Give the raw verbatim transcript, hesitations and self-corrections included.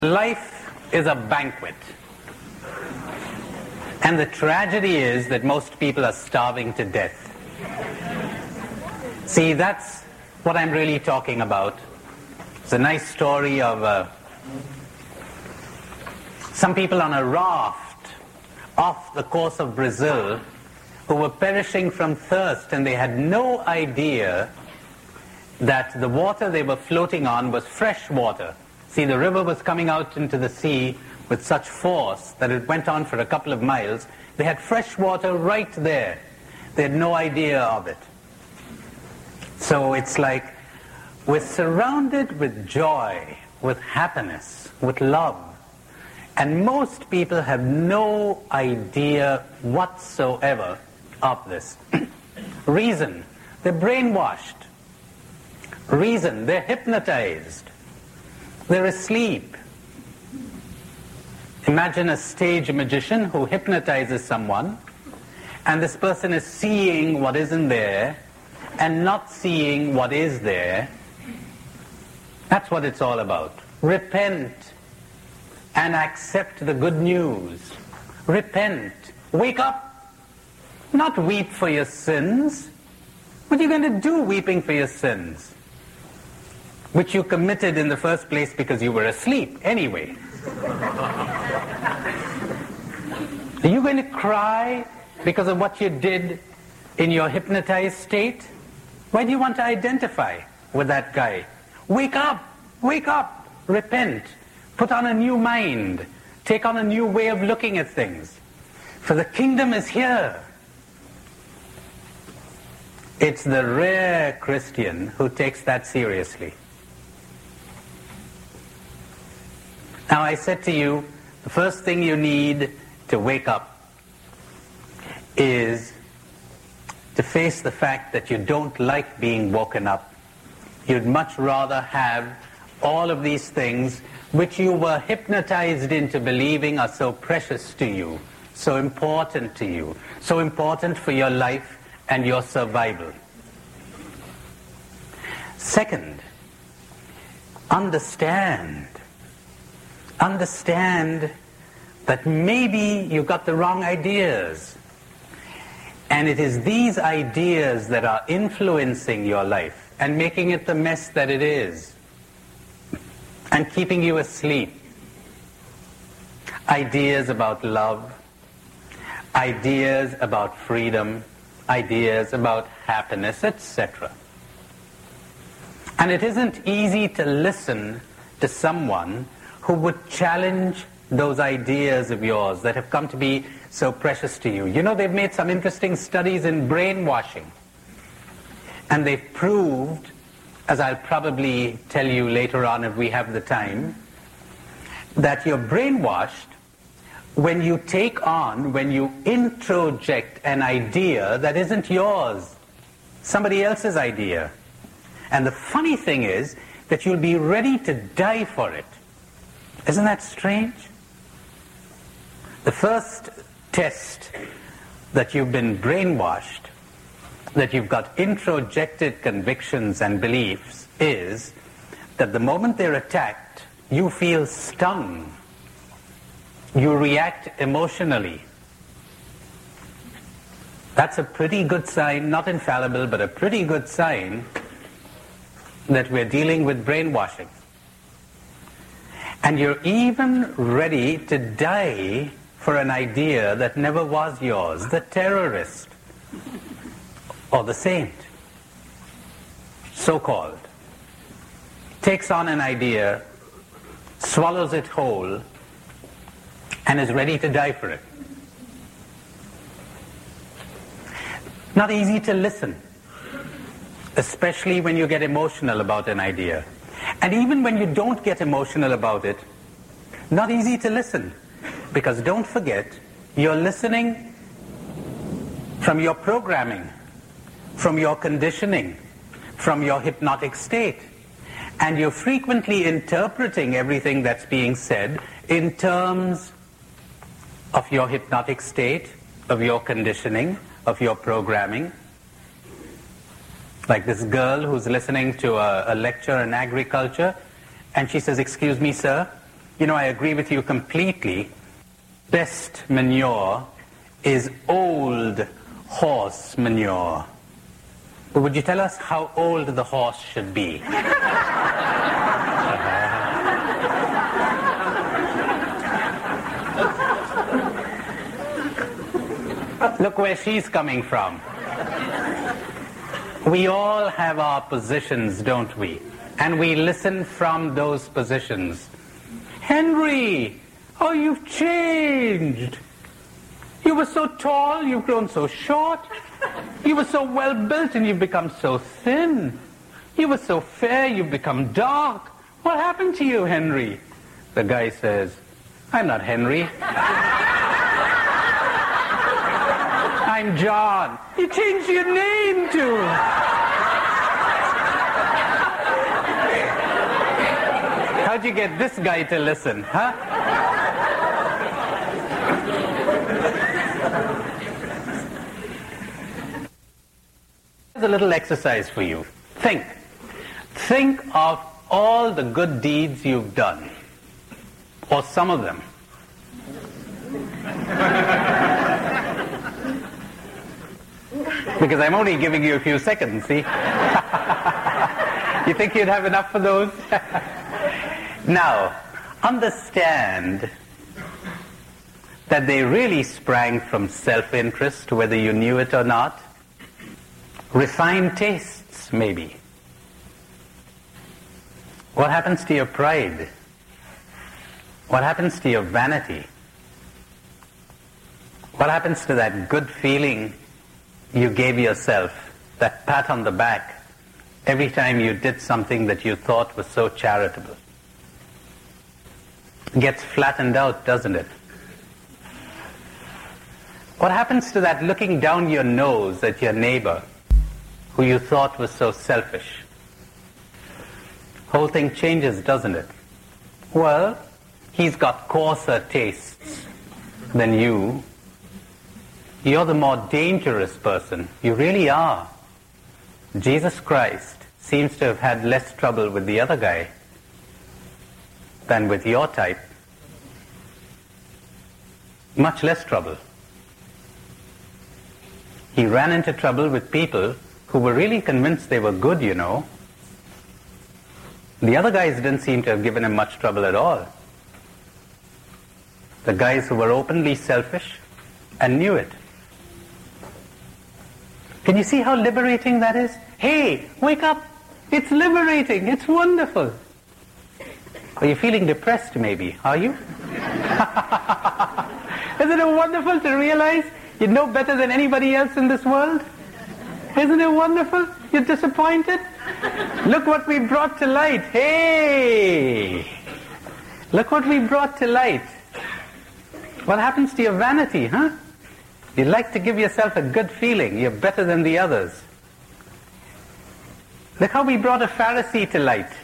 Life is a banquet. And the tragedy is that most people are starving to death. See, that's what I'm really talking about. It's a nice story of uh, some people on a raft off the coast of Brazil who were perishing from thirst, and they had no idea that the water they were floating on was fresh water. See, the river was coming out into the sea with such force that it went on for a couple of miles. They had fresh water right there. They had no idea of it. So it's like we're surrounded with joy, with happiness, with love. And most people have no idea whatsoever of this. Reason, they're brainwashed. Reason, they're hypnotized. They're asleep. Imagine a stage magician who hypnotizes someone, and this person is seeing what isn't there and not seeing what is there. That's what it's all about. Repent and accept the good news. Repent. Wake up. Not weep for your sins. What are you going to do weeping for your sins? Which you committed in the first place because you were asleep anyway. Are you going to cry because of what you did in your hypnotized state? Why do you want to identify with that guy? Wake up! Wake up! Repent. Put on a new mind. Take on a new way of looking at things. For the kingdom is here. It's the rare Christian who takes that seriously. Now, I said to you, the first thing you need to wake up is to face the fact that you don't like being woken up. You'd much rather have all of these things which you were hypnotized into believing are so precious to you, so important to you, so important for your life and your survival. Second, understand. Understand that maybe you got the wrong ideas. And it is these ideas that are influencing your life and making it the mess that it is and keeping you asleep. Ideas about love, ideas about freedom, ideas about happiness, et cetera. And it isn't easy to listen to someone who would challenge those ideas of yours that have come to be so precious to you. You know, they've made some interesting studies in brainwashing. And they've proved, as I'll probably tell you later on if we have the time, that you're brainwashed when you take on, when you introject an idea that isn't yours, somebody else's idea. And the funny thing is that you'll be ready to die for it. Isn't that strange? The first test that you've been brainwashed, that you've got introjected convictions and beliefs, is that the moment they're attacked, you feel stung. You react emotionally. That's a pretty good sign, not infallible, but a pretty good sign that we're dealing with brainwashing. And you're even ready to die for an idea that never was yours. The terrorist or the saint, so-called, takes on an idea, swallows it whole, and is ready to die for it. Not easy to listen, especially when you get emotional about an idea. And even when you don't get emotional about it, not easy to listen. Because don't forget, you're listening from your programming, from your conditioning, from your hypnotic state. And you're frequently interpreting everything that's being said in terms of your hypnotic state, of your conditioning, of your programming. Like this girl who's listening to a, a lecture in agriculture, and she says, "Excuse me, sir, you know, I agree with you completely. Best manure is old horse manure. But would you tell us how old the horse should be? Look where she's coming from. We all have our positions, don't we? And we listen from those positions. Henry, oh, you've changed. You were so tall, you've grown so short. You were so well built and you've become so thin. You were so fair, you've become dark. What happened to you, Henry? The guy says, I'm not Henry. I'm John. You changed your name to. How'd you get this guy to listen, huh? Here's a little exercise for you. Think. Think of all the good deeds you've done. Or some of them. Because I'm only giving you a few seconds, see? You think you'd have enough for those? Now, understand that they really sprang from self-interest, whether you knew it or not. Refined tastes, maybe. What happens to your pride? What happens to your vanity? What happens to that good feeling you gave yourself, that pat on the back, every time you did something that you thought was so charitable? It gets flattened out, doesn't it? What happens to that looking down your nose at your neighbor, who you thought was so selfish? Whole thing changes, doesn't it? Well, he's got coarser tastes than you. You're the more dangerous person. You really are. Jesus Christ seems to have had less trouble with the other guy than with your type. Much less trouble. He ran into trouble with people who were really convinced they were good, you know. The other guys didn't seem to have given him much trouble at all. The guys who were openly selfish and knew it. Can you see how liberating that is? Hey, wake up. It's liberating. It's wonderful. Are you feeling depressed maybe? Are you? Isn't it wonderful to realize you know better than anybody else in this world? Isn't it wonderful? You're disappointed? Look what we brought to light. Hey! Look what we brought to light. What happens to your vanity, huh? You like to give yourself a good feeling. You're better than the others. Look how we brought a Pharisee to light.